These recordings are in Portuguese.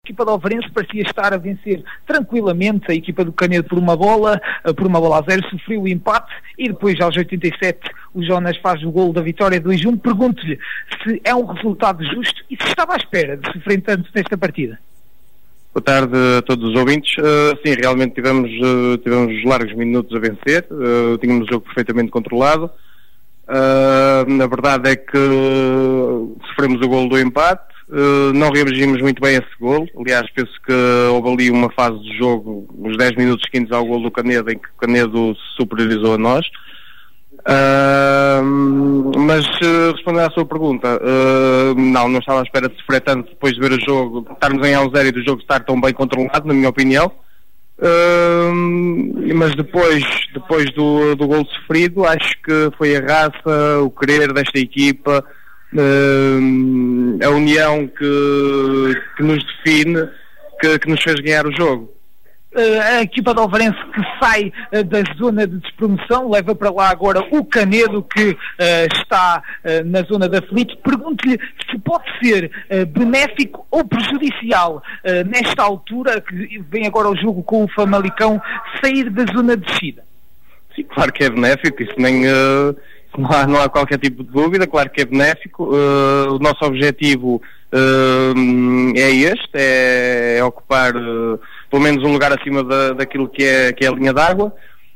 equipa de Ovarense parecia estar a vencer tranquilamente a equipa do Canedo por uma bola a zero, sofreu o empate e depois aos 87 o Jonas faz o golo da vitória 2-1. Pergunto-lhe se é um resultado justo e se estava à espera de sofrer tanto nesta partida. Boa tarde a todos os ouvintes. Sim, realmente tivemos largos minutos a vencer, tínhamos o jogo perfeitamente controlado. Na verdade é que sofremos o golo do empate, não reagimos muito bem a esse golo. Aliás, penso que houve ali uma fase do jogo, os 10 minutos seguintes ao golo do Canedo, em que o Canedo se superiorizou a nós. Mas respondendo à sua pergunta, não estava à espera de sofrer tanto depois de ver o jogo, estarmos em 1-0 e do jogo estar tão bem controlado, na minha opinião. Mas depois do golo sofrido, acho que foi a raça, o querer desta equipa, a união que nos define, que nos fez ganhar o jogo. A equipa de Ovarense que sai da zona de despromoção, leva para lá agora o Canedo, que está na zona de aflito. Pergunto-lhe se pode ser benéfico ou prejudicial nesta altura, que vem agora o jogo com o Famalicão, sair da zona de descida. Sim, claro que é benéfico, isso nem... Não há qualquer tipo de dúvida, claro que é benéfico. O nosso objetivo é este, é ocupar pelo menos um lugar acima daquilo que é a linha d'água.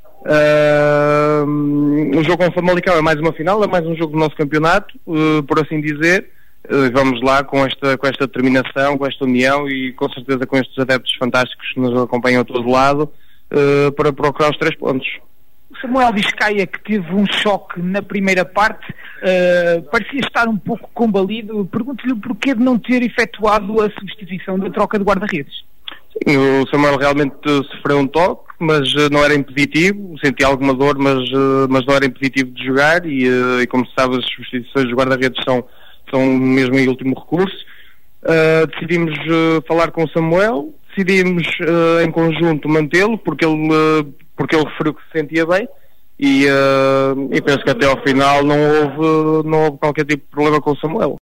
O jogo com o Famalicão é mais uma final, é mais um jogo do nosso campeonato, por assim dizer. Vamos lá com esta determinação, com esta união e com certeza com estes adeptos fantásticos que nos acompanham a todo lado, para procurar os 3 pontos. Samuel Vizcaia, que teve um choque na primeira parte, parecia estar um pouco combalido. Pergunto-lhe o porquê de não ter efetuado a substituição da troca de guarda-redes. Sim, o Samuel realmente sofreu um toque, mas não era impeditivo, senti alguma dor, mas não era impeditivo de jogar e como se sabe, as substituições dos guarda-redes são mesmo em último recurso. Decidimos falar com o Samuel, decidimos em conjunto mantê-lo, porque ele referiu que se sentia bem e penso que até ao final não houve qualquer tipo de problema com o Samuel.